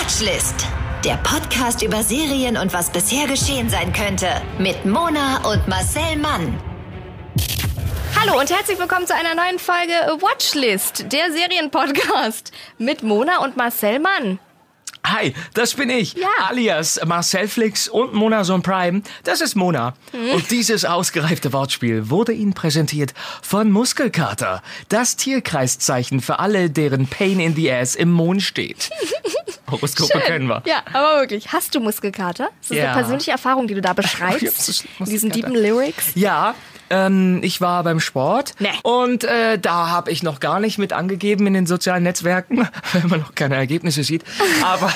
Watchlist. Der Podcast über Serien und was bisher geschehen sein könnte. Mit Mona und Marcel Mann. Hallo und herzlich willkommen zu einer neuen Folge Watchlist, der Serienpodcast mit Mona und Marcel Mann. Hi, das bin ich, Ja. alias Marcel Flix und Monason Prime. Das ist Mona. Und dieses ausgereifte Wortspiel wurde Ihnen präsentiert von Muskelkater. Das Tierkreiszeichen für alle, deren Pain in the Ass im Mond steht. Horoskope kennen wir. Ja, aber wirklich. Hast du Muskelkater? Das ist Ja. eine persönliche Erfahrung, die du da beschreibst. In diesen Muskelkater. deepen Lyrics. Ja, ich war beim Sport Nee. und da habe ich noch gar nicht mit angegeben in den sozialen Netzwerken, weil man noch keine Ergebnisse sieht. Aber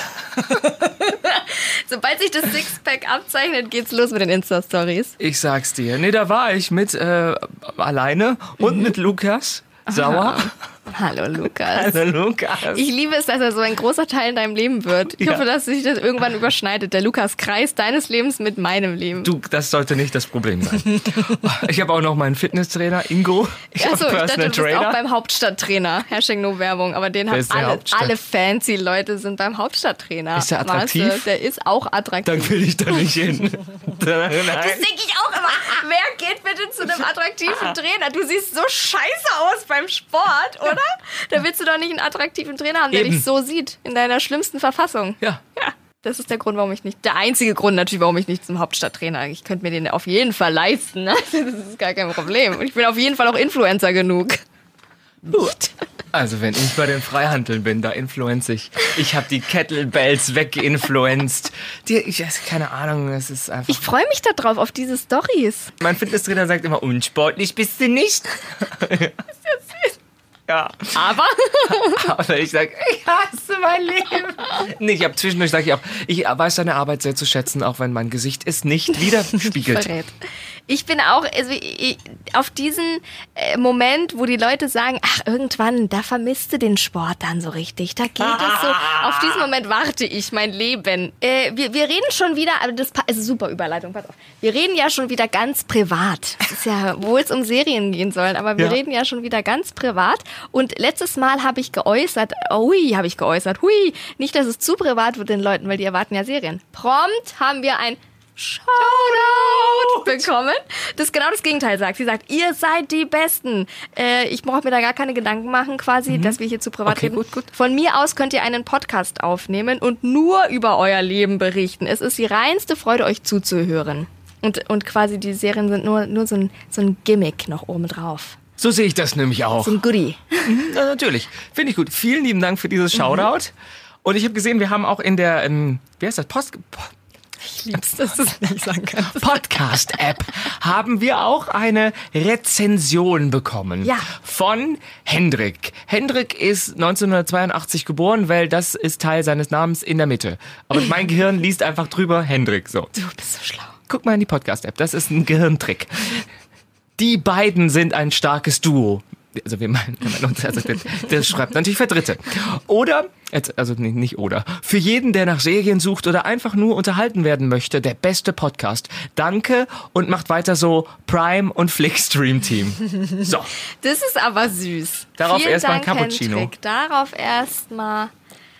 Sobald sich das Sixpack abzeichnet, geht's los mit den Insta-Stories. ich sag's dir, nee, da war ich mit alleine und mit Lukas Sauer. Hallo Lukas. Hallo Lukas. Ich liebe es, dass er so ein großer Teil in deinem Leben wird. Ich Ja. hoffe, dass sich das irgendwann überschneidet. Der Lukas-Kreis deines Lebens mit meinem Leben. Du, das sollte nicht das Problem sein. Ich habe auch noch meinen Fitnesstrainer Ingo. Ich Achso, habe ich dachte, Personal du bist auch Trainer. beim Hauptstadttrainer. Hashtag no Werbung. Aber den Wer haben ist der Hauptstadt? alle fancy Leute sind beim Hauptstadttrainer. Ist der attraktiv? Marcel, der ist auch attraktiv. Dann will ich da nicht hin. Das denke ich auch immer. Wer geht bitte zu einem attraktiven Trainer? Du siehst so scheiße aus beim Sport, oder? Da willst du doch nicht einen attraktiven Trainer haben, der Eben. dich so sieht, in deiner schlimmsten Verfassung. Ja. Ja, das ist der Grund, warum ich nicht, der einzige Grund natürlich, warum ich nicht zum Hauptstadttrainer, ich könnte mir den auf jeden Fall leisten. Also das ist gar kein Problem. Und ich bin auf jeden Fall auch Influencer genug. Also wenn ich bei den Freihandeln bin, da influenze ich. Ich habe die Kettlebells weginfluenzt. Keine Ahnung, es ist einfach... Ich freue mich da drauf, auf diese Storys. Mein Fitnesstrainer sagt immer, unsportlich bist du nicht. Ja. Aber ich sage, ich hasse mein Leben. Nee, ich habe zwischendurch sage ich auch, ich weiß deine Arbeit sehr zu schätzen, auch wenn mein Gesicht es nicht widerspiegelt. Verrät. Ich bin auch auf diesen Moment, wo die Leute sagen, ach, irgendwann, da vermisst du den Sport dann so richtig. Da geht es so. Auf diesen Moment warte ich mein Leben. Wir reden schon wieder, aber das ist super Überleitung, pass auf. Wir reden ja schon wieder ganz privat. Das ist ja, wo es um Serien gehen soll, aber wir Ja. reden ja schon wieder ganz privat. Und letztes Mal habe ich geäußert, hui, nicht, dass es zu privat wird den Leuten, weil die erwarten ja Serien. Prompt haben wir ein Shoutout bekommen, das genau das Gegenteil sagt. Sie sagt, ihr seid die Besten. Ich brauche mir da gar keine Gedanken machen, quasi, dass wir hier zu privat Okay, reden. gut. Von mir aus könnt ihr einen Podcast aufnehmen und nur über euer Leben berichten. Es ist die reinste Freude, euch zuzuhören. Und quasi die Serien sind nur so ein Gimmick noch oben drauf. So sehe ich das nämlich auch. So ein Goodie. Ja, natürlich. Finde ich gut. Vielen lieben Dank für dieses Shoutout. Und ich habe gesehen, wir haben auch in der, wie heißt das, Ich lieb's, dass du es nicht sagen kannst. Podcast-App haben wir auch eine Rezension bekommen. Ja. Von Hendrik. Hendrik ist 1982 geboren, weil das ist Teil seines Namens in der Mitte. Aber mein Gehirn liest einfach drüber Hendrik. So. Du bist so schlau. Guck mal in die Podcast-App. Das ist ein Gehirntrick. Die beiden sind ein starkes Duo. Also wir meinen uns, also das schreibt natürlich für Dritte. Oder, also nicht oder, für jeden, der nach Serien sucht oder einfach nur unterhalten werden möchte, der beste Podcast. Danke und macht weiter so, Prime und Flix Stream Team. So. Das ist aber süß. Darauf Vielen erst mal ein Dank, Cappuccino. Hendrik. Darauf erstmal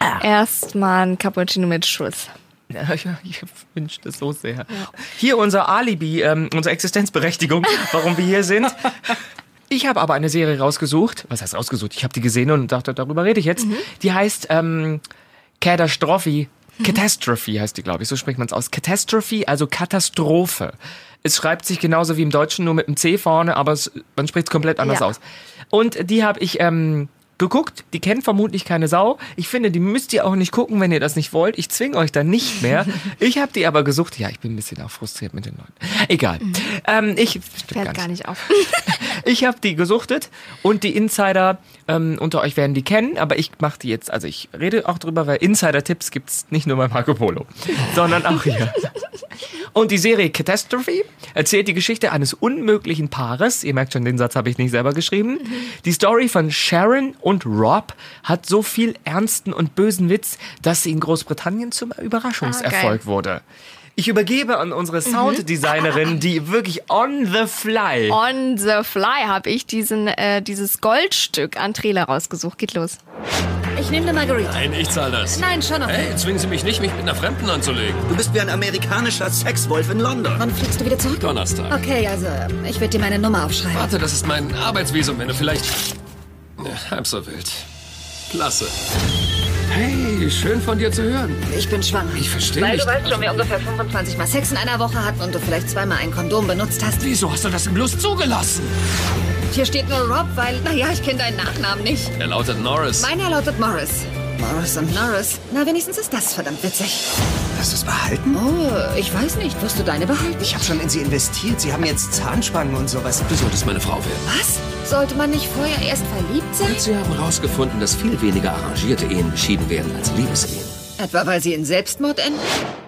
ein Cappuccino mit Schuss. Ja, ich wünsche das so sehr. Hier unser Alibi, unsere Existenzberechtigung, warum wir hier sind. Ich habe aber eine Serie rausgesucht. Was heißt rausgesucht? Ich habe die gesehen und dachte, darüber rede ich jetzt. Die heißt Catastrophe heißt die, glaube ich. So spricht man es aus. Catastrophe, also Katastrophe. Es schreibt sich genauso wie im Deutschen, nur mit einem C vorne, aber man spricht es komplett anders Ja. aus. Und die habe ich geguckt. Die kennt vermutlich keine Sau. Ich finde, die müsst ihr auch nicht gucken, wenn ihr das nicht wollt. Ich zwinge euch dann nicht mehr. Ich habe die aber gesucht. Ja, ich bin ein bisschen auch frustriert mit den Leuten. Egal. Fällt gar nicht auf. Ich habe die gesuchtet und die Insider unter euch werden die kennen, aber ich mache die jetzt, also ich rede auch drüber, weil Insider-Tipps gibt's nicht nur bei Marco Polo, sondern auch hier. Und die Serie Catastrophe erzählt die Geschichte eines unmöglichen Paares. Ihr merkt schon, den Satz habe ich nicht selber geschrieben. Die Story von Sharon und Rob hat so viel ernsten und bösen Witz, dass sie in Großbritannien zum Überraschungserfolg wurde. Ich übergebe an unsere Sounddesignerin, die wirklich on the fly. On the fly habe ich dieses Goldstück an Trailer rausgesucht. Geht los. Ich Ich nehme eine Margarita. Nein, ich zahle das. Nein, schon noch. Hey, zwingen Sie mich nicht, mich mit einer Fremden anzulegen. Du bist wie ein amerikanischer Sexwolf in London. Wann fliegst du wieder zurück? Donnerstag. Okay, also ich werde dir meine Nummer aufschreiben. Warte, das ist mein Arbeitsvisum, wenn du vielleicht... Halb so wild. Klasse. Hey, schön von dir zu hören. Ich bin schwanger. Ich verstehe Weil nicht. du weißt schon, wir ungefähr 25 Mal Sex in einer Woche hatten und du vielleicht zweimal ein Kondom benutzt hast. Wieso hast du das im Lust zugelassen? Hier steht nur Rob, weil, naja, ich kenne deinen Nachnamen nicht. Er lautet Norris. Meiner lautet Morris. Morris und Norris. Na, wenigstens ist das verdammt witzig. Hast du es behalten? Oh, ich weiß nicht. Wirst du deine behalten? Ich habe schon in sie investiert. Sie haben jetzt Zahnspangen und sowas. Du solltest meine Frau werden. Was? Sollte man nicht vorher erst verliebt sein? Sie haben herausgefunden, dass viel weniger arrangierte Ehen beschieden werden als Liebesehen. Etwa weil sie in Selbstmord enden?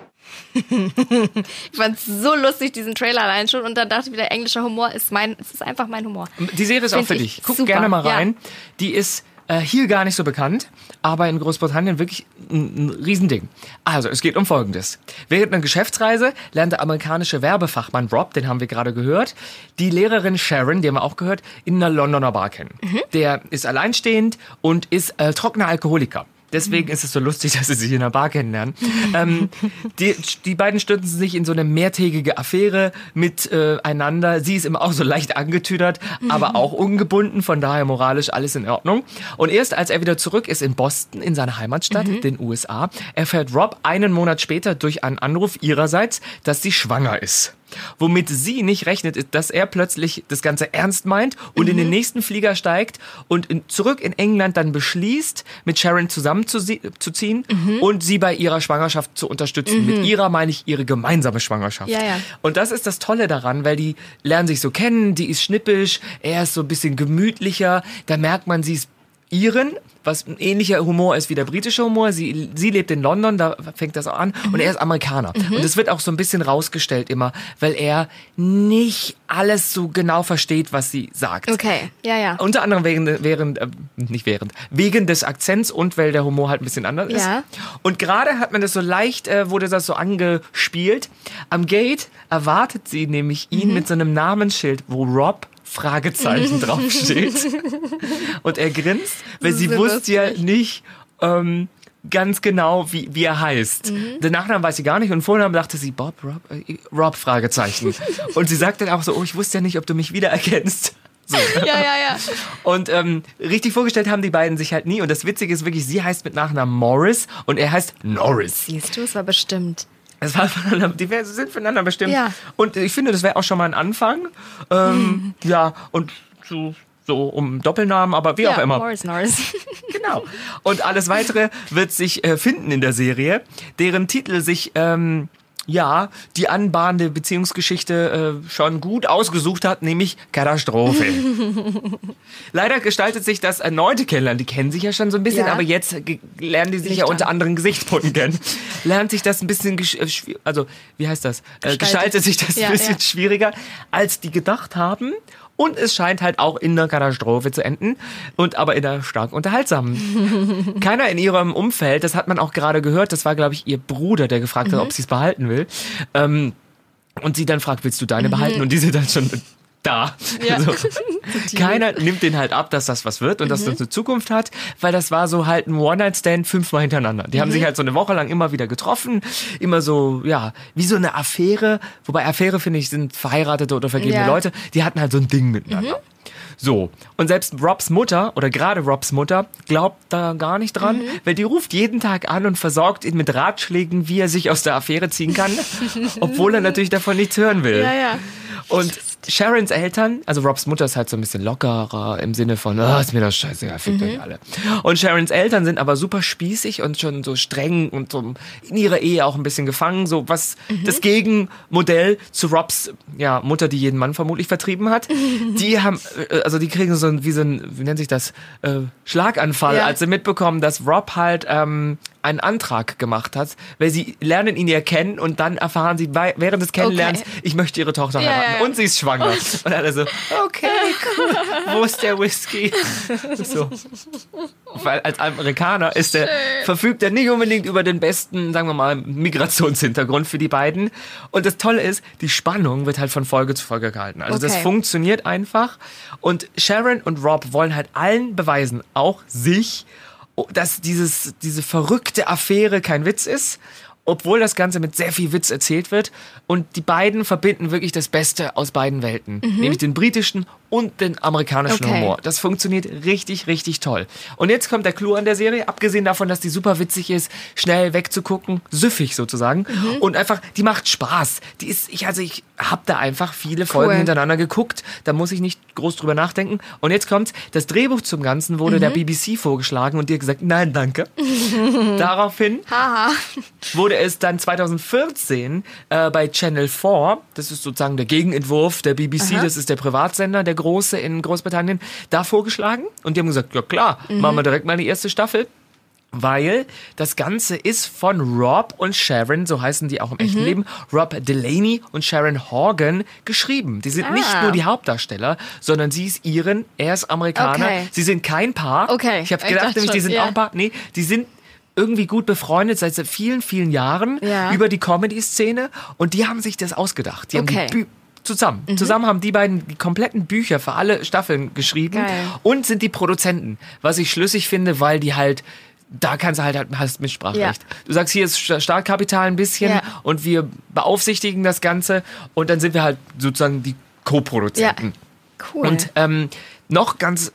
Ich fand's so lustig, diesen Trailer allein schon. Und dann dachte ich wieder, englischer Humor ist einfach mein Humor. Die Serie ist auch für dich. Guck gerne mal rein. Ja. Die ist hier gar nicht so bekannt, aber in Großbritannien wirklich ein Riesending. Also, es geht um Folgendes. Während einer Geschäftsreise lernt der amerikanische Werbefachmann Rob, den haben wir gerade gehört, die Lehrerin Sharon, die haben wir auch gehört, in einer Londoner Bar kennen. Der ist alleinstehend und ist trockener Alkoholiker. Deswegen ist es so lustig, dass sie sich in einer Bar kennenlernen. Die beiden stürzen sich in so eine mehrtägige Affäre miteinander. Sie ist immer auch so leicht angetüdert, aber auch ungebunden, von daher moralisch alles in Ordnung. Und erst als er wieder zurück ist in Boston, in seiner Heimatstadt, den USA, erfährt Rob einen Monat später durch einen Anruf ihrerseits, dass sie schwanger ist. Womit sie nicht rechnet, ist, dass er plötzlich das Ganze ernst meint und in den nächsten Flieger steigt und zurück in England dann beschließt, mit Sharon zusammenzuziehen und sie bei ihrer Schwangerschaft zu unterstützen. Mit ihrer meine ich ihre gemeinsame Schwangerschaft. Ja, ja. Und das ist das Tolle daran, weil die lernen sich so kennen, die ist schnippisch, er ist so ein bisschen gemütlicher, da merkt man, sie ist Iren, was ein ähnlicher Humor ist wie der britische Humor. Sie lebt in London, da fängt das auch an. Und er ist Amerikaner. Und das wird auch so ein bisschen rausgestellt immer, weil er nicht alles so genau versteht, was sie sagt. Okay, ja, ja. Unter anderem wegen des Akzents und weil der Humor halt ein bisschen anders ist. Und gerade hat man das so leicht, wurde das so angespielt. Am Gate erwartet sie nämlich ihn mit so einem Namensschild, wo Rob Fragezeichen draufsteht. Und er grinst, weil sie wusste ja nicht ganz genau, wie er heißt. Den Nachnamen weiß sie gar nicht und Vornamen dachte sie, Rob, Fragezeichen. Und sie sagt dann auch so, ich wusste ja nicht, ob du mich wiedererkennst. So. Ja. Und richtig vorgestellt haben die beiden sich halt nie. Und das Witzige ist wirklich, sie heißt mit Nachnamen Morris und er heißt Norris. Siehst du, es war bestimmt. Die sind füreinander bestimmt. Ja. Und ich finde, das wäre auch schon mal ein Anfang. Ja, und so um Doppelnamen, aber wie auch immer. Norris. Genau. Und alles Weitere wird sich finden in der Serie, deren Titel sich die anbahnende Beziehungsgeschichte schon gut ausgesucht hat, nämlich Katastrophe. Leider gestaltet sich das erneute Kennenlernen. Die kennen sich ja schon so ein bisschen, aber jetzt lernen die sich ja unter anderen Gesichtspunkten kennen. Lernt sich das ein bisschen, gestaltet sich das ein bisschen schwieriger, als die gedacht haben. Und es scheint halt auch in einer Katastrophe zu enden. Aber in einer stark unterhaltsamen. Keiner in ihrem Umfeld, das hat man auch gerade gehört, das war, glaube ich, ihr Bruder, der gefragt hat, ob sie es behalten will. Und sie dann fragt, willst du deine behalten? Und die sind dann schon da. Ja. Also, keiner nimmt den halt ab, dass das was wird und dass das eine Zukunft hat, weil das war so halt ein One-Night-Stand 5-mal hintereinander. Die haben sich halt so eine Woche lang immer wieder getroffen, immer so, wie so eine Affäre, wobei Affäre, finde ich, sind verheiratete oder vergebene Leute, die hatten halt so ein Ding miteinander. So, und selbst Robs Mutter, oder gerade Robs Mutter, glaubt da gar nicht dran, weil die ruft jeden Tag an und versorgt ihn mit Ratschlägen, wie er sich aus der Affäre ziehen kann, obwohl er natürlich davon nichts hören will. Ja. Und Sharons Eltern, also Robs Mutter ist halt so ein bisschen lockerer im Sinne von, ist mir das scheißegal, fickt euch alle. Und Sharons Eltern sind aber super spießig und schon so streng und so in ihrer Ehe auch ein bisschen gefangen, so was das Gegenmodell zu Robs Mutter, die jeden Mann vermutlich vertrieben hat. Die haben, die kriegen so ein, wie nennt sich das, Schlaganfall, als sie mitbekommen, dass Rob halt einen Antrag gemacht hat, weil sie lernen ihn ja kennen und dann erfahren sie während des Kennenlernens, ich möchte ihre Tochter heiraten und sie ist schwanger. Und alle so, okay, cool, wo ist der Whisky? So. Weil als Amerikaner verfügt er nicht unbedingt über den besten, sagen wir mal, Migrationshintergrund für die beiden. Und das Tolle ist, die Spannung wird halt von Folge zu Folge gehalten. Also das funktioniert einfach. Und Sharon und Rob wollen halt allen beweisen, auch sich, dass diese verrückte Affäre kein Witz ist, obwohl das Ganze mit sehr viel Witz erzählt wird. Und die beiden verbinden wirklich das Beste aus beiden Welten. Nämlich den britischen und den amerikanischen Humor. Das funktioniert richtig, richtig toll. Und jetzt kommt der Clou an der Serie. Abgesehen davon, dass die super witzig ist, schnell wegzugucken, süffig sozusagen. Und einfach, die macht Spaß. Ich habe da einfach viele Folgen hintereinander geguckt. Da muss ich nicht groß drüber nachdenken. Und jetzt kommt's, das Drehbuch zum Ganzen wurde der BBC vorgeschlagen und die hat gesagt, nein, danke. Daraufhin wurde es dann 2014 bei Channel 4, das ist sozusagen der Gegenentwurf der BBC, das ist der Privatsender, der große in Großbritannien, da vorgeschlagen. Und die haben gesagt, ja klar, machen wir direkt mal die erste Staffel. Weil das Ganze ist von Rob und Sharon, so heißen die auch im echten Leben, Rob Delaney und Sharon Horgan geschrieben. Die sind nicht nur die Hauptdarsteller, sondern er ist Amerikaner. Okay. Sie sind kein Paar. Okay. Ich habe gedacht, nämlich, die sind auch ein Paar. Nee, die sind irgendwie gut befreundet seit vielen, vielen Jahren über die Comedy-Szene und die haben sich das ausgedacht. Die haben die Zusammen haben die beiden die kompletten Bücher für alle Staffeln geschrieben und sind die Produzenten, was ich schlüssig finde, weil die halt da hast Mitspracherecht. Du sagst, hier ist Startkapital ein bisschen und wir beaufsichtigen das Ganze und dann sind wir halt sozusagen die Co-Produzenten. Ja. Cool. Und noch ganz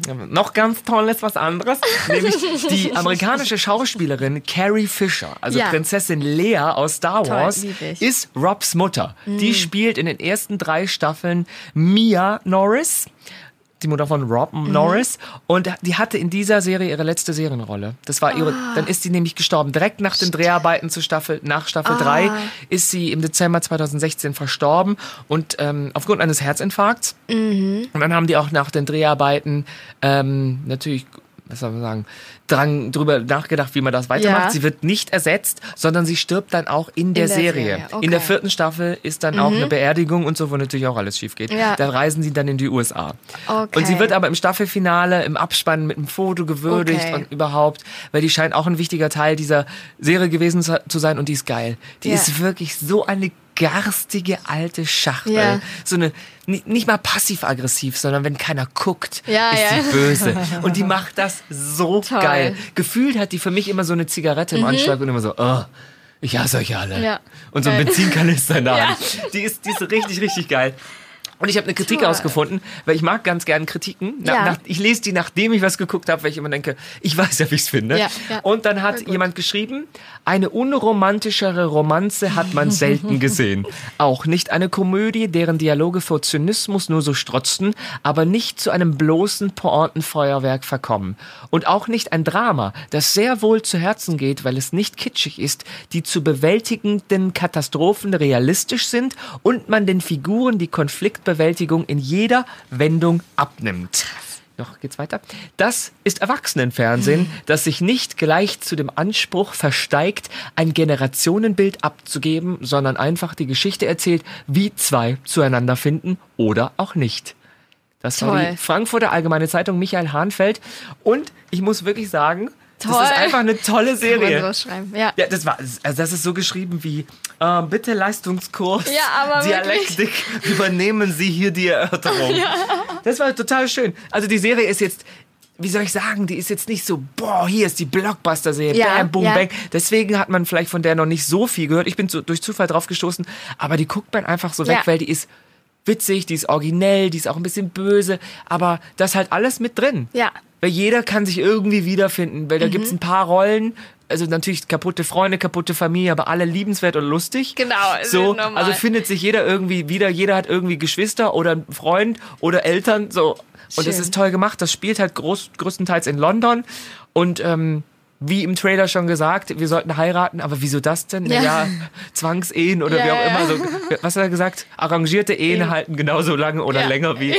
tolles was anderes, nämlich die amerikanische Schauspielerin Carrie Fisher, also Prinzessin Leia aus Star Wars, ist Robs Mutter. Die spielt in den ersten 3 Staffeln Mia Norris, die Mutter von Rob Norris, und die hatte in dieser Serie ihre letzte Serienrolle. Das war dann ist sie nämlich gestorben. Direkt nach den Dreharbeiten nach Staffel 3 ist sie im Dezember 2016 verstorben und aufgrund eines Herzinfarkts. Und dann haben die auch nach den Dreharbeiten natürlich, was soll man sagen, drüber nachgedacht, wie man das weitermacht. Ja. Sie wird nicht ersetzt, sondern sie stirbt dann auch in der Serie. Okay. In der 4. Staffel ist dann auch eine Beerdigung und so, wo natürlich auch alles schief geht. Ja. Da reisen sie dann in die USA. Okay. Und sie wird aber im Staffelfinale, im Abspann mit einem Foto gewürdigt und überhaupt, weil die scheint auch ein wichtiger Teil dieser Serie gewesen zu sein und die ist geil. Die ist wirklich so eine garstige alte Schachtel. Ja. So eine, nicht mal passiv-aggressiv, sondern wenn keiner guckt, ist sie böse. Und die macht das so geil. Gefühlt hat die für mich immer so eine Zigarette im Anschlag und immer so, ich hasse euch alle. Ja. Und so ein Benzinkanister in der Hand. Die ist richtig, richtig geil. Und ich habe eine Kritik ausgefunden, weil ich mag ganz gerne Kritiken. Ich lese die, nachdem ich was geguckt habe, weil ich immer denke, ich weiß ja, wie ich es finde. Ja. Und dann hat jemand geschrieben, eine unromantischere Romanze hat man selten gesehen. Auch nicht eine Komödie, deren Dialoge vor Zynismus nur so strotzten, aber nicht zu einem bloßen Pointenfeuerwerk verkommen. Und auch nicht ein Drama, das sehr wohl zu Herzen geht, weil es nicht kitschig ist, die zu bewältigenden Katastrophen realistisch sind und man den Figuren die Konfliktbewältigung in jeder Wendung abnimmt. Noch geht's weiter. Das ist Erwachsenenfernsehen, das sich nicht gleich zu dem Anspruch versteigt, ein Generationenbild abzugeben, sondern einfach die Geschichte erzählt, wie 2 zueinander finden oder auch nicht. Das war die Frankfurter Allgemeine Zeitung, Michael Hahnfeld. Und ich muss wirklich sagen, das ist einfach eine tolle Serie. Ja, das ist so geschrieben wie bitte Leistungskurs, Dialektik, übernehmen Sie hier die Erörterung. Das war total schön. Also die Serie ist jetzt, wie soll ich sagen, die ist jetzt nicht so, hier ist die Blockbuster-Serie, bam, boom, bang. Deswegen hat man vielleicht von der noch nicht so viel gehört. Ich bin durch Zufall drauf gestoßen, aber die guckt man einfach so weg, weil die ist witzig, die ist originell, die ist auch ein bisschen böse, aber da ist halt alles mit drin. Ja. Weil jeder kann sich irgendwie wiederfinden, weil da gibt's ein paar Rollen, also natürlich kaputte Freunde, kaputte Familie, aber alle liebenswert und lustig. Genau, so, normal. Also findet sich jeder irgendwie wieder, jeder hat irgendwie Geschwister oder einen Freund oder Eltern, so. Und das ist toll gemacht, das spielt halt größtenteils in London und wie im Trailer schon gesagt, wir sollten heiraten, aber wieso das denn? Ja, Zwangsehen oder wie auch immer. So, was hat er gesagt? Arrangierte Ehen halten genauso lange oder länger wie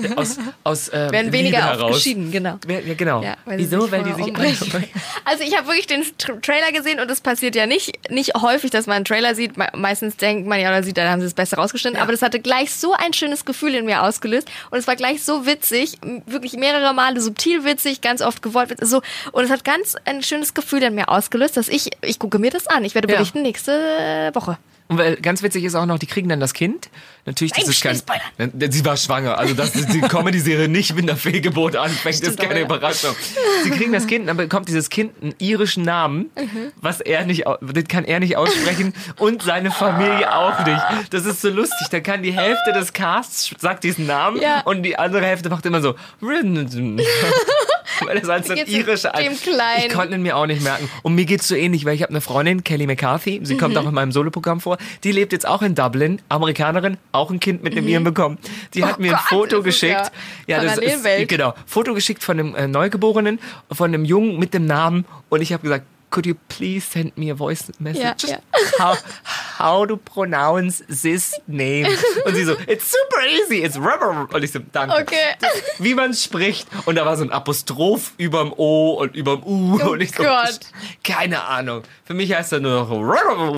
aus werden weniger Liebe heraus. Geschieden, genau. Ja, genau. Ja, wieso? Weil die sich Also ich habe wirklich den Trailer gesehen und es passiert ja nicht häufig, dass man einen Trailer sieht. Meistens denkt man oder sieht, dann haben sie das Beste rausgeschnitten. Ja. Aber das hatte gleich so ein schönes Gefühl in mir ausgelöst und es war gleich so witzig, wirklich mehrere Male subtil witzig, ganz oft gewollt witzig, so. Und es hat ganz ein schönes Gefühl in mir ausgelöst, dass ich gucke mir das an. Ich werde berichten nächste Woche. Und weil ganz witzig ist auch noch, die kriegen dann das Kind. Natürlich, das ist kein... Sie war schwanger. Also, dass die Comedy-Serie nicht mit einer Fehlgeburt anfängt, ist keine Überraschung. Sie kriegen das Kind, dann bekommt dieses Kind einen irischen Namen, den kann er nicht aussprechen und seine Familie auch nicht. Das ist so lustig. Da kann die Hälfte des Casts sagt diesen Namen und die andere Hälfte macht immer so... Weil das halt so ein irischer... Ich konnte ihn mir auch nicht merken. Und mir geht's so ähnlich, weil ich habe eine Freundin, Kelly McCarthy, sie kommt auch in meinem Soloprogramm vor, die lebt jetzt auch in Dublin, Amerikanerin, auch ein Kind mit einem Iren bekommen. Die hat mir ein Foto geschickt. Ja, das ist, genau. Foto geschickt von einem Neugeborenen, von einem Jungen mit dem Namen und ich habe gesagt, could you please send me a voice message? How to pronounce this name? Und sie so, it's super easy, it's rubber. Und ich so, danke. Okay. Wie man spricht. Und da war so ein Apostroph überm O und überm U. Oh und ich so, Gott. keine Ahnung. Für mich heißt er nur noch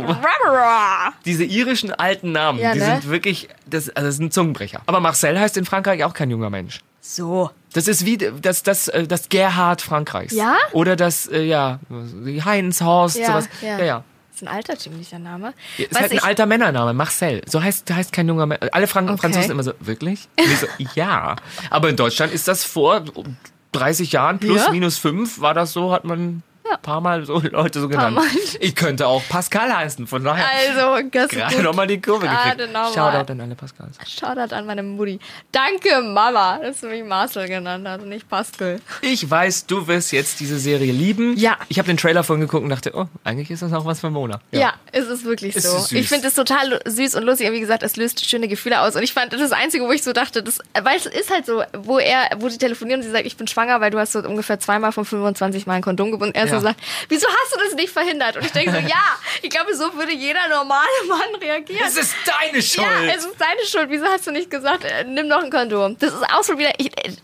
diese irischen alten Namen, die sind wirklich, das ist ein Zungenbrecher. Aber Marcel heißt in Frankreich auch kein junger Mensch. So. Das ist wie das Gerhard Frankreichs. Ja? Oder das, Heinz, Horst, sowas. Ja. Das ist ein altertümlicher Name. Ja, ist halt ein alter Männername, Marcel. So heißt kein junger Mensch. Alle Franzosen immer so, wirklich? Und ich so, ja. Aber in Deutschland ist das vor 30 Jahren, plus, minus 5, war das so, hat man... ein paar Mal so Leute so genannt. Ich könnte auch Pascal heißen, von daher. Also, gerade nochmal die Kurve gekriegt. Shoutout an alle Pascals. Shoutout an meine Mutti. Danke, Mama, dass du mich Marcel genannt hast und nicht Pascal. Ich weiß, du wirst jetzt diese Serie lieben. Ja. Ich habe den Trailer vorhin geguckt und dachte, oh, eigentlich ist das auch was für Mona. Ja, es ist wirklich so. Süß. Ich finde es total süß und lustig. Und wie gesagt, es löst schöne Gefühle aus. Und ich fand, das ist das Einzige, wo ich so dachte, weil es ist halt so, wo die telefonieren und sie sagt, ich bin schwanger, weil du hast so ungefähr 2 Mal von 25 Mal ein Kondom gebunden. Er so sagt, wieso hast du das nicht verhindert? Und ich denke so, ich glaube, so würde jeder normale Mann reagieren. Es ist deine Schuld. Ja, es ist deine Schuld. Wieso hast du nicht gesagt, nimm noch ein Kondom? Das ist auch schon wieder...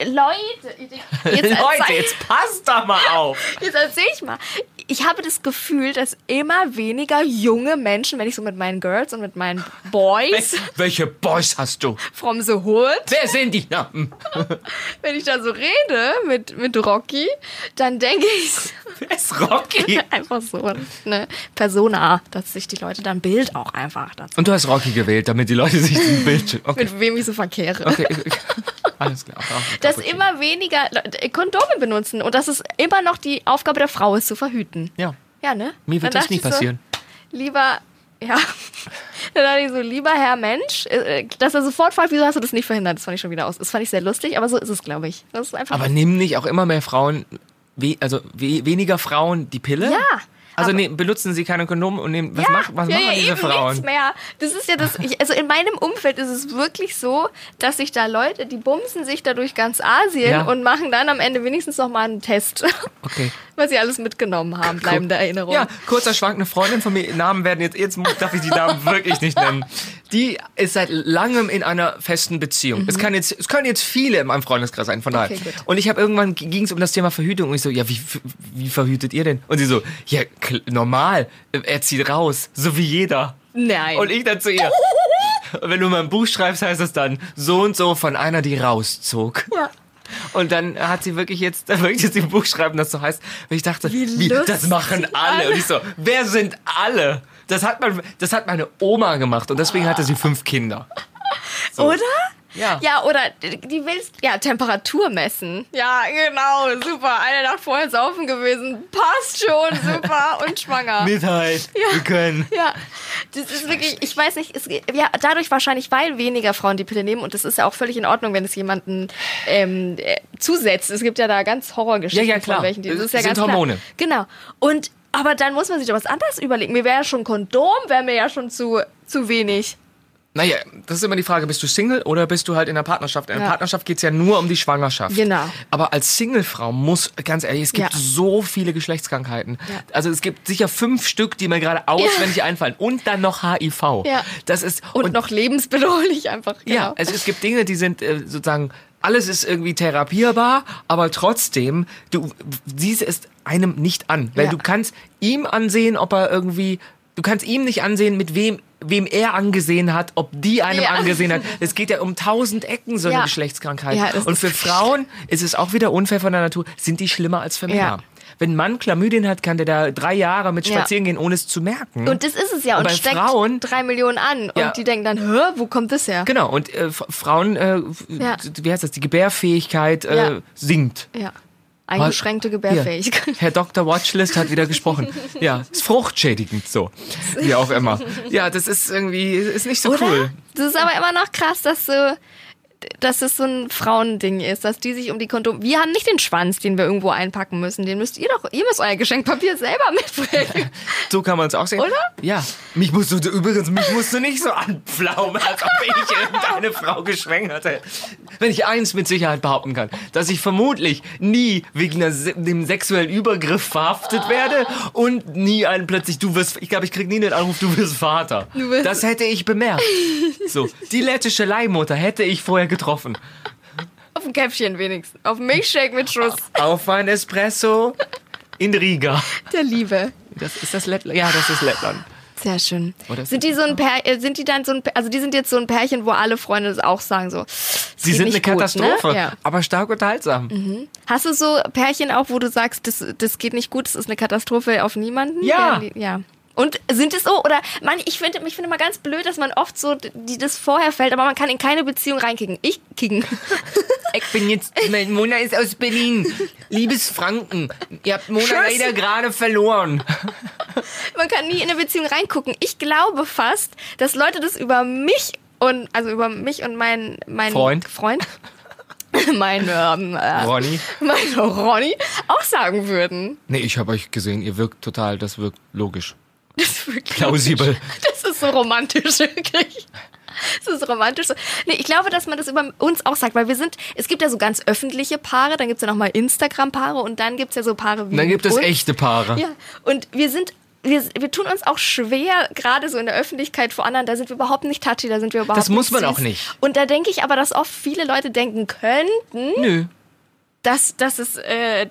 Leute, jetzt passt doch mal auf. Jetzt erzähl ich mal. Ich habe das Gefühl, dass immer weniger junge Menschen, wenn ich so mit meinen Girls und mit meinen Boys... Welche Boys hast du? From the Hood. Wer sind die? Ja. Wenn ich da so rede mit Rocky, dann denke ich... Wer ist Rocky? Einfach so eine Persona, dass sich die Leute dann Bild auch einfach dazu... Und du hast Rocky gewählt, damit die Leute sich ein Bild... Okay. Mit wem ich so verkehre. Okay. Alles klar. Dass immer weniger Kondome benutzen und dass es immer noch die Aufgabe der Frau ist, zu verhüten. Ja. Ja, ne? Mir wird das nicht passieren. So, lieber Herr Mensch, dass er sofort fragt, wieso hast du das nicht verhindert? Das fand ich schon wieder aus. Das fand ich sehr lustig, aber so ist es, glaube ich. Das ist einfach aber nehmen nicht auch immer mehr Frauen, weniger Frauen die Pille? Ja. Also benutzen sie keine Kondome und nehmen, was machen diese Frauen? Nichts mehr. Das ist ja also in meinem Umfeld ist es wirklich so, dass sich da Leute, die bumsen sich da durch ganz Asien und machen dann am Ende wenigstens noch mal einen Test. Okay. Was sie alles mitgenommen haben, bleibende Erinnerung. Ja, kurzer Schwank, eine Freundin von mir, Namen werden jetzt darf ich die Namen wirklich nicht nennen. Die ist seit langem in einer festen Beziehung. Es können jetzt viele in meinem Freundeskreis sein, von daher. Okay, und ich habe irgendwann ging es um das Thema Verhütung und ich so, ja, wie verhütet ihr denn? Und sie so, ja, normal, er zieht raus, so wie jeder. Nein. Und ich dann zu ihr, wenn du mal ein Buch schreibst, heißt es dann so und so von einer, die rauszog. Ja. Und dann hat sie wirklich jetzt im Buch schreiben, das so heißt, weil ich dachte, das machen alle. Und ich so, wer sind alle? Das hat meine Oma gemacht und deswegen hatte sie 5 Kinder. So. Oder? Ja. Ja, oder die willst Temperatur messen. Ja, genau, super. Eine Nacht vorher saufen gewesen. Passt schon, super. Und schwanger. Mitheit, wir können. Ja, das ist wirklich, ich weiß nicht, dadurch wahrscheinlich, weil weniger Frauen die Pille nehmen und das ist ja auch völlig in Ordnung, wenn es jemanden zusetzt. Es gibt ja da ganz Horrorgeschichten ja, klar. von welchen. Das ist ja sind ganz Hormone. Klar. Genau. Aber dann muss man sich doch was anderes überlegen. Mir wäre ja schon Kondom, wäre mir ja schon zu wenig. Naja, das ist immer die Frage, bist du Single oder bist du halt in einer Partnerschaft? In einer Partnerschaft geht es ja nur um die Schwangerschaft. Genau. Aber als Singlefrau ganz ehrlich, es gibt so viele Geschlechtskrankheiten. Ja. Also es gibt sicher 5 Stück, die mir gerade auswendig einfallen. Und dann noch HIV. Ja. Das ist, und noch lebensbedrohlich einfach. Genau. Ja, also es gibt Dinge, die sind sozusagen... Alles ist irgendwie therapierbar, aber trotzdem, du siehst es einem nicht an. Weil du kannst ihm ansehen, ob er irgendwie... Du kannst ihm nicht ansehen, mit wem er angesehen hat, ob die einem angesehen hat. Es geht ja um 1000 Ecken, so eine Geschlechtskrankheit. Ja, und für Frauen ist es auch wieder unfair von der Natur, sind die schlimmer als für Männer. Wenn ein Mann Chlamydien hat, kann der da 3 Jahre mit spazieren gehen, ohne es zu merken. Und das ist es ja. Und bei steckt Frauen 3 Millionen an. Und die denken dann, wo kommt das her? Genau, und Frauen, wie heißt das, die Gebärfähigkeit sinkt. Ja. Eingeschränkte Gebärfähigkeit. Hier, Herr Dr. Watchlist hat wieder gesprochen. Ja, ist fruchtschädigend so. Wie auch immer. Ja, das ist irgendwie, ist nicht so cool. Das ist aber immer noch krass, dass es so ein Frauending ist, dass die sich um die Kondome... Wir haben nicht den Schwanz, den wir irgendwo einpacken müssen. Den müsst ihr müsst euer Geschenkpapier selber mitbringen. So kann man es auch sehen. Oder? Ja. Mich musst du nicht so anpflaumen, als ob ich irgendeine Frau geschwängert hätte. Wenn ich eins mit Sicherheit behaupten kann, dass ich vermutlich nie wegen dem sexuellen Übergriff verhaftet werde und nie ich glaube, ich krieg nie den Anruf, du wirst Vater. Das hätte ich bemerkt. So, die lettische Leihmutter hätte ich vorher getroffen. Auf ein Käffchen wenigstens. Auf einen Milchshake mit Schuss. Auf ein Espresso in Riga. Der Liebe. Ist das Lettland? Ja, das ist Lettland. Sehr schön. Sind die sind jetzt so ein Pärchen, wo alle Freunde das auch sagen so. Sie sind eine Katastrophe, ne? Ja. aber stark unterhaltsam. Mhm. Hast du so Pärchen auch, wo du sagst, das geht nicht gut, das ist eine Katastrophe auf niemanden? Ja. Ja. Und sind es so, oder ich finde mal ganz blöd, dass man oft so, das vorher fällt, aber man kann in keine Beziehung reinkicken. Ich bin jetzt, Mona ist aus Berlin. Liebes Franken, ihr habt Mona leider gerade verloren. Man kann nie in eine Beziehung reingucken. Ich glaube fast, dass Leute das über mich und meinen Freund. Mein Ronny auch sagen würden. Nee, ich habe euch gesehen, das wirkt logisch. Das wirkt plausibel. Das ist so romantisch, wirklich. Das ist romantisch. Nee, ich glaube, dass man das über uns auch sagt, weil es gibt ja so ganz öffentliche Paare, dann gibt es ja nochmal Instagram-Paare und dann gibt es ja so Paare wie dann gibt es uns. Echte Paare. Ja, und wir tun uns auch schwer, gerade so in der Öffentlichkeit vor anderen, da sind wir überhaupt nicht touchy, da sind wir überhaupt nicht Das muss man süß. auch nicht. Und da denke ich aber, dass oft viele Leute denken könnten, nö. Das ist,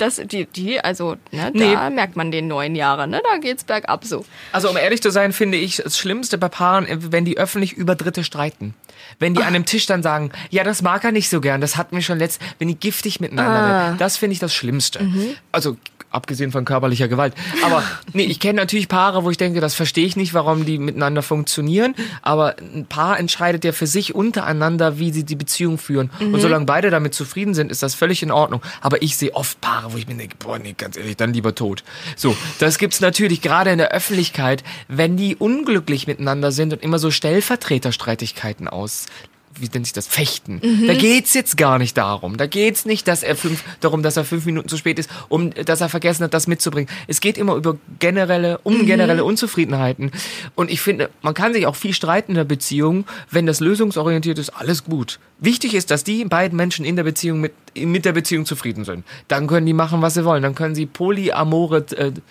da merkt man den 9 Jahre, ne? Da geht's bergab so. Also um ehrlich zu sein, finde ich das Schlimmste bei Paaren, wenn die öffentlich über Dritte streiten. Wenn die an einem Tisch dann sagen, ja, das mag er nicht so gern, das hatten wir schon wenn die giftig miteinander werden. Das finde ich das Schlimmste. Also abgesehen von körperlicher Gewalt. Aber nee, ich kenne natürlich Paare, wo ich denke, das verstehe ich nicht, warum die miteinander funktionieren. Aber ein Paar entscheidet ja für sich untereinander, wie sie die Beziehung führen. Und solange beide damit zufrieden sind, ist das völlig in Ordnung. Aber ich sehe oft Paare, wo ich mir denke, boah, nee, ganz ehrlich, dann lieber tot. So, das gibt's natürlich gerade in der Öffentlichkeit, wenn die unglücklich miteinander sind und immer so Stellvertreterstreitigkeiten wie nennt sich das, Fechten. Da geht's jetzt gar nicht darum. Da geht's nicht, dass er 5 Minuten zu spät ist, dass er vergessen hat, das mitzubringen. Es geht immer über generelle Unzufriedenheiten. Und ich finde, man kann sich auch viel streiten in der Beziehung, wenn das lösungsorientiert ist, alles gut. Wichtig ist, dass die beiden Menschen in der Beziehung mit der Beziehung zufrieden sind. Dann können die machen, was sie wollen. Dann können sie polyamore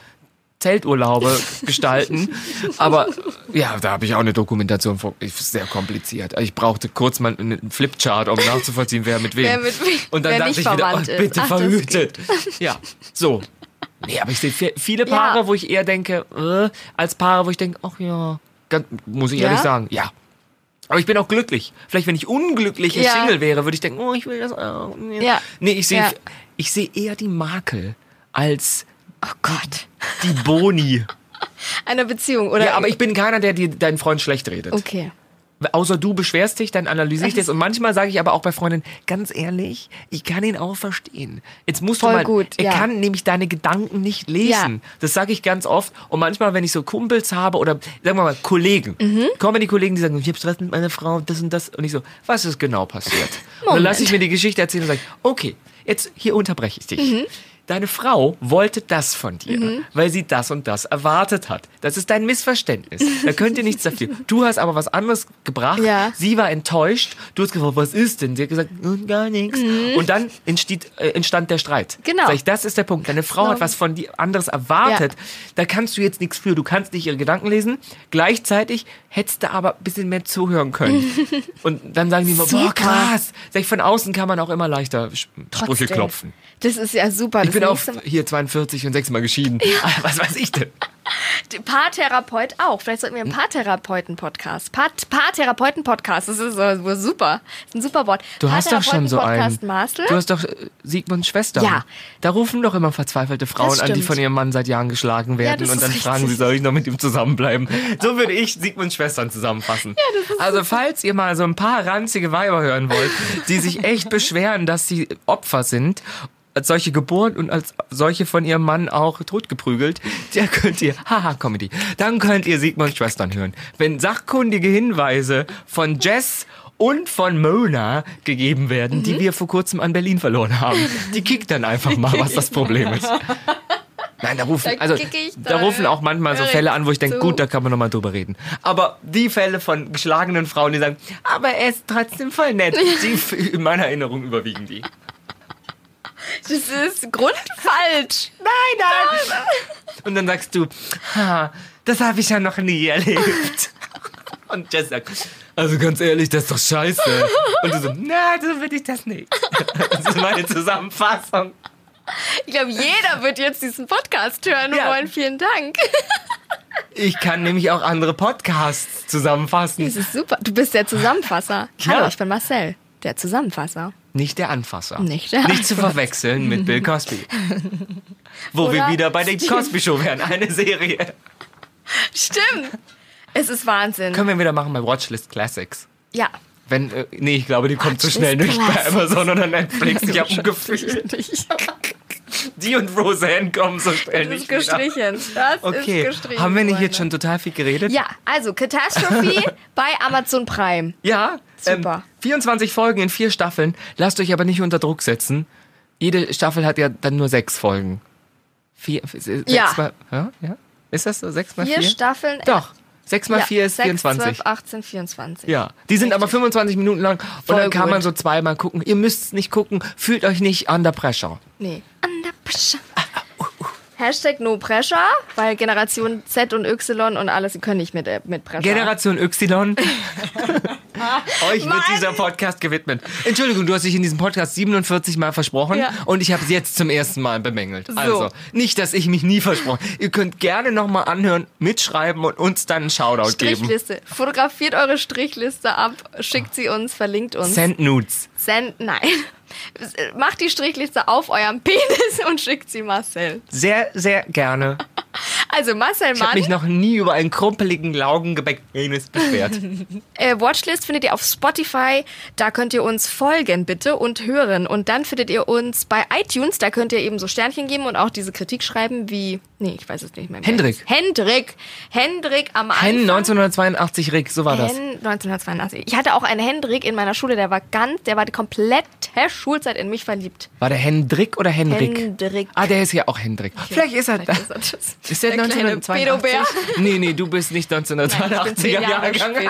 Zelturlaube gestalten. Aber ja, da habe ich auch eine Dokumentation vor. Ist sehr kompliziert. Ich brauchte kurz mal einen Flipchart, um nachzuvollziehen, wer mit wem. Und dann dachte ich wieder, bitte verhütet. Ja, so. Nee, aber ich sehe viele Paare, wo ich eher denke, als Paare, wo ich denke, ach ja, muss ich ehrlich sagen, ja. Aber ich bin auch glücklich. Vielleicht, wenn ich unglücklicher Single wäre, würde ich denken, ich will das. Ja. Nee, ich sehe eher die Makel als oh Gott. Die Boni. Einer Beziehung, oder? Ja, aber ich bin keiner, der deinen Freund schlecht redet. Okay. Außer du beschwerst dich, dann analysiere ich das. Und manchmal sage ich aber auch bei Freundinnen, ganz ehrlich, ich kann ihn auch verstehen. Jetzt musst du mal, er kann nämlich deine Gedanken nicht lesen. Ja. Das sage ich ganz oft. Und manchmal, wenn ich so Kumpels habe oder, sagen wir mal, Kollegen, kommen die Kollegen, die sagen, ich habe Stress mit meiner Frau, das und das. Und ich so, was ist genau passiert? Und dann lasse ich mir die Geschichte erzählen und sage, okay, jetzt hier unterbreche ich dich. Deine Frau wollte das von dir, weil sie das und das erwartet hat. Das ist dein Missverständnis. Da könnt ihr nichts dafür. Du hast aber was anderes gebracht. Ja. Sie war enttäuscht. Du hast gefragt, was ist denn? Sie hat gesagt, gar nichts. Und dann entstand der Streit. Genau. Sag ich, das ist der Punkt. Deine Frau hat was von dir anderes erwartet. Ja. Da kannst du jetzt nichts für. Du kannst nicht ihre Gedanken lesen. Gleichzeitig hättest du aber ein bisschen mehr zuhören können. Und dann sagen die immer, boah, krass. Sag ich, von außen kann man auch immer leichter Sprüche klopfen. Das ist ja super. Ich bin auch hier 42 und 6-mal geschieden. Was weiß ich denn? Paartherapeut auch. Vielleicht sollten wir einen Paartherapeuten-Podcast. Paartherapeuten-Podcast, das ist super. Das ist ein super Wort. Du hast doch schon so einen. Marcel? Du hast doch Sigmunds Schwester. Ja. Da rufen doch immer verzweifelte Frauen Das an, die stimmt. von ihrem Mann seit Jahren geschlagen werden. das Und dann ist fragen sie, richtig. soll ich noch mit ihm zusammenbleiben? So würde ich Sigmunds Schwestern zusammenfassen. Also falls ihr mal so ein paar ranzige Weiber hören wollt, die sich echt beschweren, dass sie Opfer sind, als solche geboren und als solche von ihrem Mann auch totgeprügelt, da könnt ihr, Comedy, dann könnt ihr Sigmunds Schwestern hören. Wenn sachkundige Hinweise von Jess und von Mona gegeben werden, die wir vor kurzem an Berlin verloren haben, die kickt dann einfach mal, was das Problem ist. Nein, da rufen auch manchmal so Fälle an, wo ich denke, gut, da kann man nochmal drüber reden. Aber die Fälle von geschlagenen Frauen, die sagen, aber er ist trotzdem voll nett, die in meiner Erinnerung überwiegen die. Das ist grundfalsch. Nein. Und dann sagst du, das habe ich ja noch nie erlebt. Und Jess sagt, also ganz ehrlich, das ist doch scheiße. Und du so, na, so will ich das nicht. Das ist meine Zusammenfassung. Ich glaube, jeder wird jetzt diesen Podcast hören wollen. Vielen Dank. Ich kann nämlich auch andere Podcasts zusammenfassen. Das ist super. Du bist der Zusammenfasser. Ja. Hallo, ich bin Marcel, der Zusammenfasser. Nicht der Anfasser. Nicht der Nicht Anfasser. zu verwechseln mit Bill Cosby. Wo wir Oder wieder bei der Cosby Show wären. Eine Serie. Stimmt. Es ist Wahnsinn. Können wir wieder machen bei Watchlist Classics. Ja. Wenn, nee, ich glaube, die kommt so schnell nicht bei Amazon oder Netflix. Ich habe ein Gefühl. Die und Roseanne kommen so schnell Das ist nicht wieder. gestrichen. Das Okay, ist gestrichen. haben wir nicht Freunde. jetzt schon total viel geredet? Ja, also Catastrophe bei Amazon Prime. Ja, Super. 24 Folgen in 4 Staffeln. Lasst euch aber nicht unter Druck setzen. Jede Staffel hat ja dann nur 6 Folgen. 6 Ja. mal, ja? Ist das so? 6 mal 4? 4 Staffeln. Doch. 6 mal 4 ist 6, 24. 12, 18, 24. Ja, die sind aber 25 Minuten lang und Voll dann kann gut. man so zweimal gucken. Ihr müsst es nicht gucken, fühlt euch nicht under pressure. Nee. Under pressure. Hashtag no pressure, weil Generation Z und Y und alles, sie können nicht mit Pressure. Generation Y. Euch wird Mann! dieser Podcast gewidmet. Entschuldigung, du hast dich in diesem Podcast 47 Mal versprochen Ja. und ich habe es jetzt zum ersten Mal bemängelt. Also, nicht, dass ich mich nie versprochen habe. Ihr könnt gerne nochmal anhören, mitschreiben und uns dann einen Shoutout geben. Strichliste. Fotografiert eure Strichliste ab, schickt sie uns, verlinkt uns. Send Nudes. Nein. Macht die Strichliste auf eurem Penis und schickt sie Marcel. Sehr, sehr gerne. Also Marcel Ich habe mich Mann, noch nie über einen krumpeligen Laugengebäck-Penis beschwert. Watchlist findet ihr auf Spotify. Da könnt ihr uns folgen, bitte, und hören. Und dann findet ihr uns bei iTunes. Da könnt ihr eben so Sternchen geben und auch diese Kritik schreiben wie... Nee, ich weiß es nicht mehr. Hendrik. Hendrik am Anfang. Hen 1982 Rick, so war das. Hen 1982. Ich hatte auch einen Hendrik in meiner Schule, der war die komplette Schulzeit in mich verliebt. War der Hendrik oder Henrik? Hendrik. Ah, der ist ja auch Hendrik. Vielleicht ist er... Vielleicht ist er das. Ist der Der kleine 1982? Pedobär. Nee, du bist nicht 1982er 10 Jahre Jahrgang. später.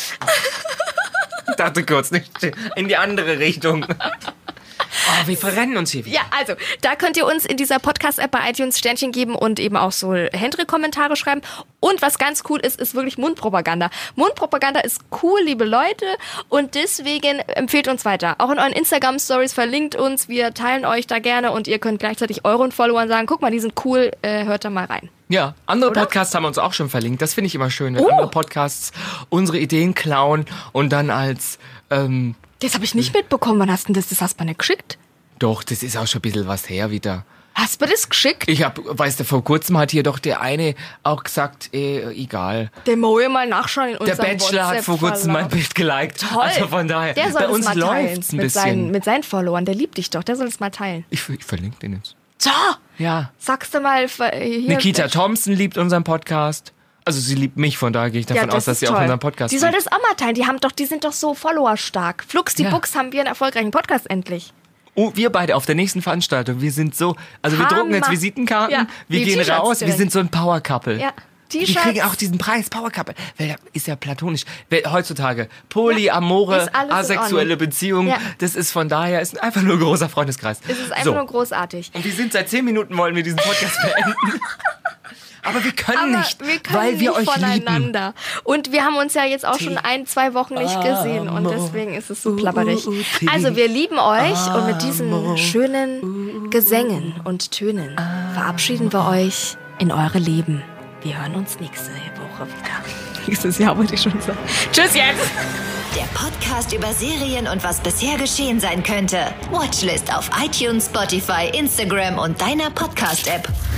Ich dachte kurz nicht in die andere Richtung. Oh, wir verrennen uns hier wieder. Ja, also, da könnt ihr uns in dieser Podcast-App bei iTunes Sternchen geben und eben auch so Hendrik-Kommentare schreiben. Und was ganz cool ist, ist wirklich Mundpropaganda. Mundpropaganda ist cool, liebe Leute. Und deswegen empfehlt uns weiter. Auch in euren Instagram-Stories verlinkt uns. Wir teilen euch da gerne und ihr könnt gleichzeitig euren Followern sagen, guck mal, die sind cool, hört da mal rein. Ja, andere Podcasts haben uns auch schon verlinkt. Das finde ich immer schön, wenn Oh. andere Podcasts unsere Ideen klauen und dann als... Das habe ich nicht mitbekommen. Wann hast du das? Das hast du mir nicht geschickt. Doch, das ist auch schon ein bisschen was her wieder. Hast du mir das geschickt? Weißt du, vor kurzem hat hier doch der eine auch gesagt, egal. Der muss mal nachschauen in Der unserem Bachelor hat vor kurzem mein Bild geliked. Toll. Also von daher, Der soll bei es uns mal teilen läuft's ein mit bisschen. mit seinen Followern. Der liebt dich doch. Der soll es mal teilen. Ich verlinke den jetzt. So, Ja. sagst du mal hier. Nikita Thompson liebt unseren Podcast. Also sie liebt mich, von daher gehe ich davon aus, dass ist sie auch toll. unseren Podcast Die soll liebt. das auch mal teilen. Die sind doch so followerstark. Flux die Ja. Books haben wir einen erfolgreichen Podcast endlich. Oh, wir beide auf der nächsten Veranstaltung. Wir sind so, also wir Hammer. drucken jetzt Visitenkarten, Ja, wir die gehen T-Shirts raus, wir direkt. sind so ein Power-Couple. Ja, Wir T-Shirts. kriegen auch diesen Preis, Power-Couple. Weil das ist ja platonisch. Heutzutage Polyamore, ist alles in asexuelle Ordnung. Beziehungen, Ja. das ist von daher, ist einfach nur ein großer Freundeskreis. Es ist einfach so. nur großartig. Und wir sind seit 10 Minuten, wollen wir diesen Podcast beenden. Aber wir können nicht, weil wir nicht euch lieben. voneinander. Und wir haben uns ja jetzt auch schon 1-2 Wochen nicht gesehen und deswegen ist es so plapperig. Also wir lieben euch und mit diesen schönen Gesängen und Tönen verabschieden wir euch in eure Leben. Wir hören uns nächste Woche wieder. Nächstes Jahr wollte ich schon sagen. Tschüss jetzt! Der Podcast über Serien und was bisher geschehen sein könnte. Watchlist auf iTunes, Spotify, Instagram und deiner Podcast-App.